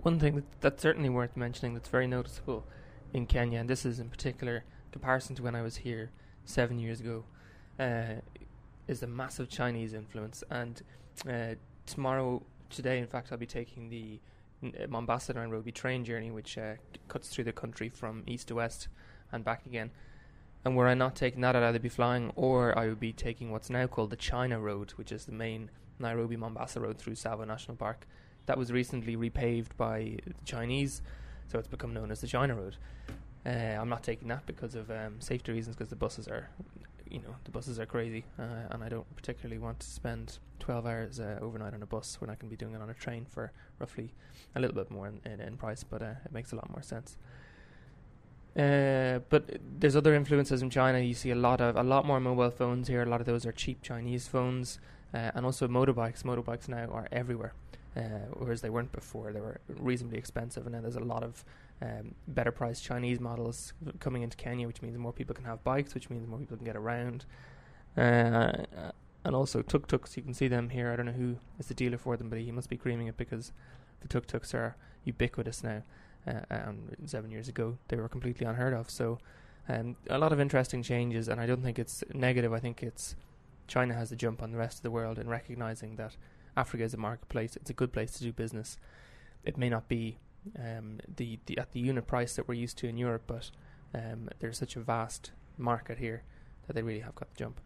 One thing that's certainly worth mentioning that's very noticeable in Kenya, and this is in particular comparison to when I was here 7 years ago, is the massive Chinese influence. And today, in fact, I'll be taking the Mombasa to Nairobi train journey, which cuts through the country from east to west and back again. And were I not taking that, I'd either be flying or I would be taking what's now called the China Road, which is the main Nairobi-Mombasa road through Tsavo National Park. That was recently repaved by the Chinese, so it's become known as the China Road. I'm not taking that because of safety reasons, because the buses are crazy, and I don't particularly want to spend 12 hours overnight on a bus when I can be doing it on a train for roughly a little bit more in price, but it makes a lot more sense. But there's other influences in China. You see a lot more mobile phones here. A lot of those are cheap Chinese phones, and also motorbikes. Motorbikes now are everywhere, whereas they weren't before. They were reasonably expensive, and now there's a lot of better priced Chinese models coming into Kenya, which means more people can have bikes, which means more people can get around. And also tuk-tuks, you can see them here. I don't know who is the dealer for them, but he must be creaming it because the tuk-tuks are ubiquitous now. 7 years ago they were completely unheard of. So a lot of interesting changes, and I don't think it's negative. I think it's China has the jump on the rest of the world in recognizing that Africa is a marketplace. It's a good place to do business. It may not be the at the unit price that we're used to in Europe, but there's such a vast market here that they really have got the jump.